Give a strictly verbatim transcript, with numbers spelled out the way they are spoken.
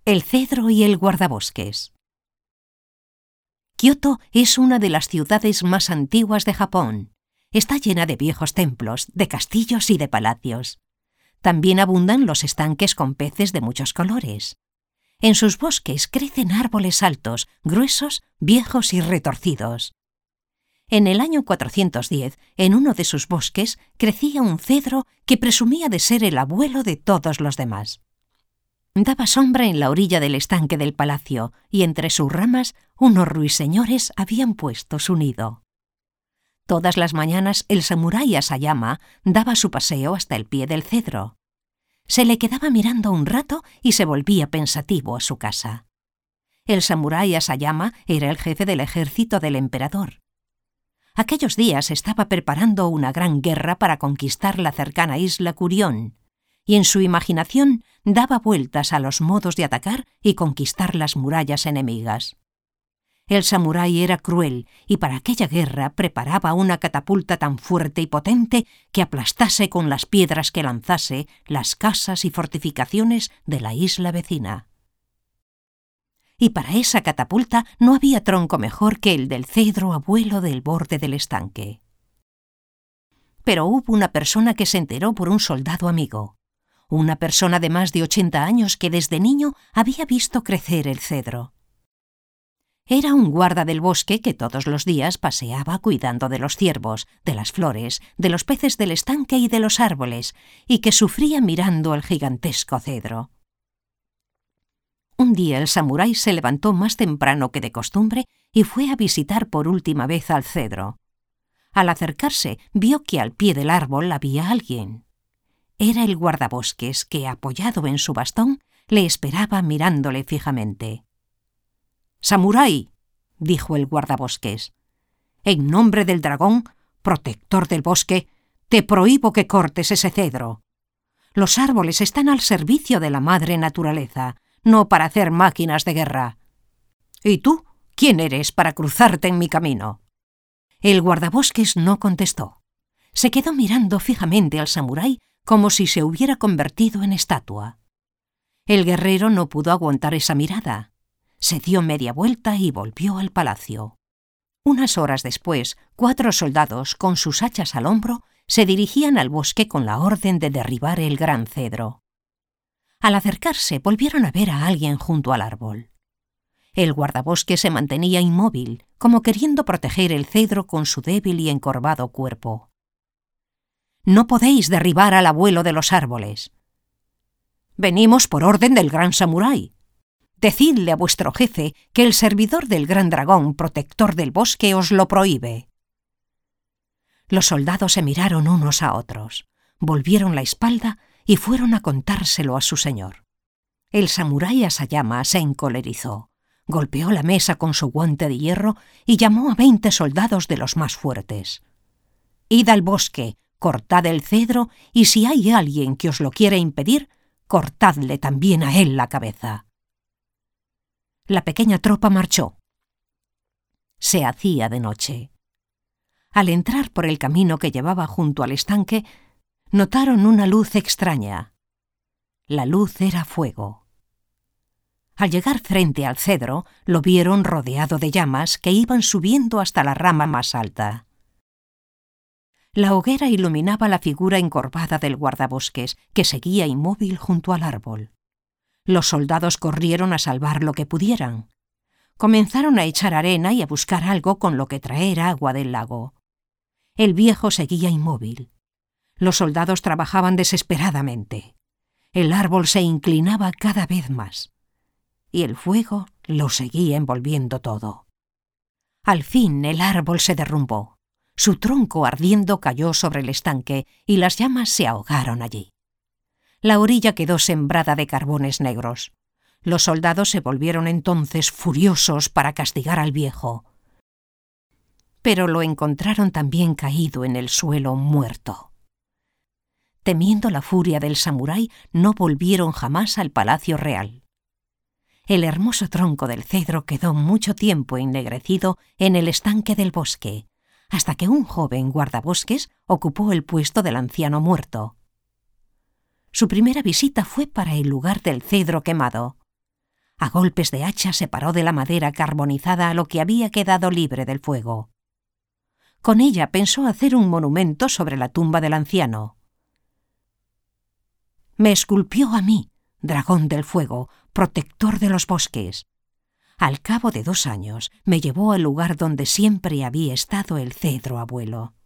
El cedro y el guardabosques. Kioto es una de las ciudades más antiguas de Japón. Está llena de viejos templos, de castillos y de palacios. También abundan los estanques con peces de muchos colores. En sus bosques crecen árboles altos, gruesos, viejos y retorcidos. En el año cuatrocientos diez, en uno de sus bosques, crecía un cedro que presumía de ser el abuelo de todos los demás. Daba sombra en la orilla del estanque del palacio, y entre sus ramas unos ruiseñores habían puesto su nido. Todas las mañanas el samurái Asayama daba su paseo hasta el pie del cedro. Se le quedaba mirando un rato y se volvía pensativo a su casa. El samurái Asayama era el jefe del ejército del emperador. Aquellos días estaba preparando una gran guerra para conquistar la cercana isla Kurion, y en su imaginación daba vueltas a los modos de atacar y conquistar las murallas enemigas. El samurái era cruel y para aquella guerra preparaba una catapulta tan fuerte y potente que aplastase con las piedras que lanzase las casas y fortificaciones de la isla vecina. Y para esa catapulta no había tronco mejor que el del cedro abuelo del borde del estanque. Pero hubo una persona que se enteró por un soldado amigo, una persona de más de ochenta años que desde niño había visto crecer el cedro. Era un guarda del bosque que todos los días paseaba cuidando de los ciervos, de las flores, de los peces del estanque y de los árboles, y que sufría mirando el gigantesco cedro. Un día el samurái se levantó más temprano que de costumbre y fue a visitar por última vez al cedro. Al acercarse, vio que al pie del árbol había alguien. Era el guardabosques que, apoyado en su bastón, le esperaba mirándole fijamente. «Samurái», dijo el guardabosques, «en nombre del dragón, protector del bosque, te prohíbo que cortes ese cedro. Los árboles están al servicio de la madre naturaleza, no para hacer máquinas de guerra. ¿Y tú? ¿Quién eres para cruzarte en mi camino?» El guardabosques no contestó. Se quedó mirando fijamente al samurái como si se hubiera convertido en estatua. El guerrero no pudo aguantar esa mirada. Se dio media vuelta y volvió al palacio. Unas horas después, cuatro soldados, con sus hachas al hombro, se dirigían al bosque con la orden de derribar el gran cedro. Al acercarse, volvieron a ver a alguien junto al árbol. El guardabosque se mantenía inmóvil, como queriendo proteger el cedro con su débil y encorvado cuerpo. «No podéis derribar al abuelo de los árboles». «Venimos por orden del gran samurái. Decidle a vuestro jefe que el servidor del gran dragón, protector del bosque, os lo prohíbe». Los soldados se miraron unos a otros, volvieron la espalda y fueron a contárselo a su señor. El samurái Asayama se encolerizó, golpeó la mesa con su guante de hierro y llamó a veinte soldados de los más fuertes. «Id al bosque, cortad el cedro y si hay alguien que os lo quiera impedir, cortadle también a él la cabeza». La pequeña tropa marchó. Se hacía de noche. Al entrar por el camino que llevaba junto al estanque, notaron una luz extraña. La luz era fuego. Al llegar frente al cedro, lo vieron rodeado de llamas que iban subiendo hasta la rama más alta. La hoguera iluminaba la figura encorvada del guardabosques, que seguía inmóvil junto al árbol. Los soldados corrieron a salvar lo que pudieran. Comenzaron a echar arena y a buscar algo con lo que traer agua del lago. El viejo seguía inmóvil. Los soldados trabajaban desesperadamente. El árbol se inclinaba cada vez más. Y el fuego lo seguía envolviendo todo. Al fin el árbol se derrumbó. Su tronco ardiendo cayó sobre el estanque y las llamas se ahogaron allí. La orilla quedó sembrada de carbones negros. Los soldados se volvieron entonces furiosos para castigar al viejo. Pero lo encontraron también caído en el suelo muerto. Temiendo la furia del samurái, no volvieron jamás al palacio real. El hermoso tronco del cedro quedó mucho tiempo ennegrecido en el estanque del bosque, hasta que un joven guardabosques ocupó el puesto del anciano muerto. Su primera visita fue para el lugar del cedro quemado. A golpes de hacha separó de la madera carbonizada a lo que había quedado libre del fuego. Con ella pensó hacer un monumento sobre la tumba del anciano. Me esculpió a mí, dragón del fuego, protector de los bosques. Al cabo de dos años me llevó al lugar donde siempre había estado el cedro abuelo.